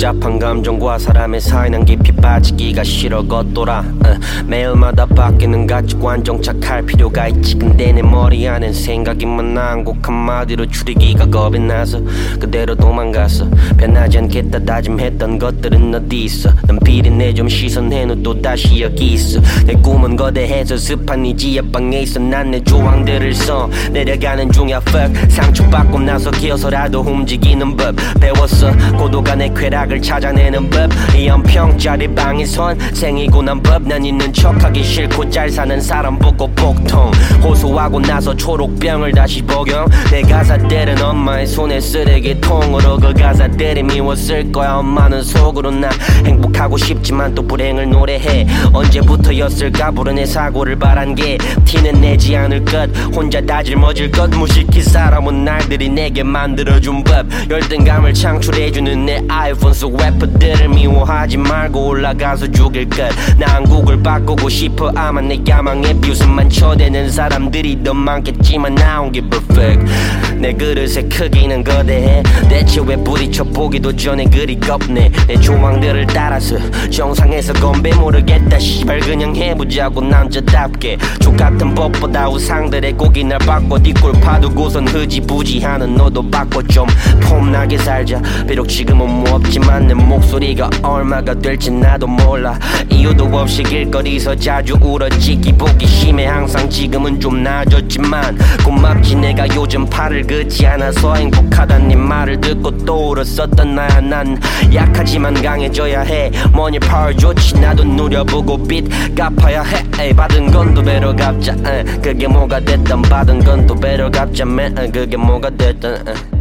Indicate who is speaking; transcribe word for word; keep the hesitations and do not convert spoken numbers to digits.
Speaker 1: 복잡한 감정과 사람의 사이 난 깊이 빠지기가 싫어 걷돌아 어, 매일마다 바뀌는 가치관 정착할 필요가 있지. 근데 내 머리 안엔 생각이 많아. 한곡 한마디로 줄이기가 겁이 나서 그대로 도망갔어. 변하지 않겠다 다짐했던 것들은 어디 있어. 난 비린내 좀 씻어내놓 또 다시 여기 있어. 내 꿈은 거대해서 습한 이 지하방에 있어. 난 내 조항들을 써 내려가는 중이야 fuck. 상처받고 나서 기어서라도 움직이는 법 배웠어. 고도가 내 쾌락을 찾아내는 법. 이 연평짜리 방에선 생이고 난 법. 난 있는 척하기 싫고 잘 사는 사람 보고 복통 호소하고 나서 초록병을 다시 복용. 내 가사들은 엄마의 손에 쓰레기통으로 그 가사들이 미웠을 거야. 엄마는 속으로 나 행복하고 싶지만 또 불행을 노래해. 언제부터였을까 부른 내 사고를 바란 게 티는 내지 않을 것. 혼자 다 짊어질 것. 무식히 살아온 날들이 내게 만들어준 법. 열등감을 창출해주는 내 아이폰 속 래퍼들을 미워하지 말고 올라가서 죽일 것. 나 한국을 바꾸고 싶어. 아마 내 야망에 비웃음만 쳐대는 사람들이 더 많겠지만 I don't give a fuck. 내 그릇의 크기는 거대해. 대체 왜 부딪혀 보기도 전에 그리 겁내. 내 조망들을 따라서 정상에서 건배 모르겠다 씨발 그냥 해보자고 남자답게. 족같은 법보다 우상들의 고기 날 바꿔 뒷골 파두고선 흐지부지하는 너도 바꿔 좀 폼나게 살자. 비록 지금은 뭐 없지만 내 목소리가 얼마가 될지 나도 몰라. 이유도 없이 길거리서 자주 울었지. 기복이 심해 항상. 지금은 좀 나아졌지만 고맙지 내가 요즘 팔을 긋지 않아서 행복하단 네 말을 듣고 또 울었었던 나야. 난 약하지만 강해져야 해. money power 좋지 나도 누려보고 빚 갚아야 해. 에이, 받은 건 또 배로 갚자. 에, 그게 뭐가 됐든 받은 건 또 배로 갚자. 맨 그게 뭐가 됐든 에.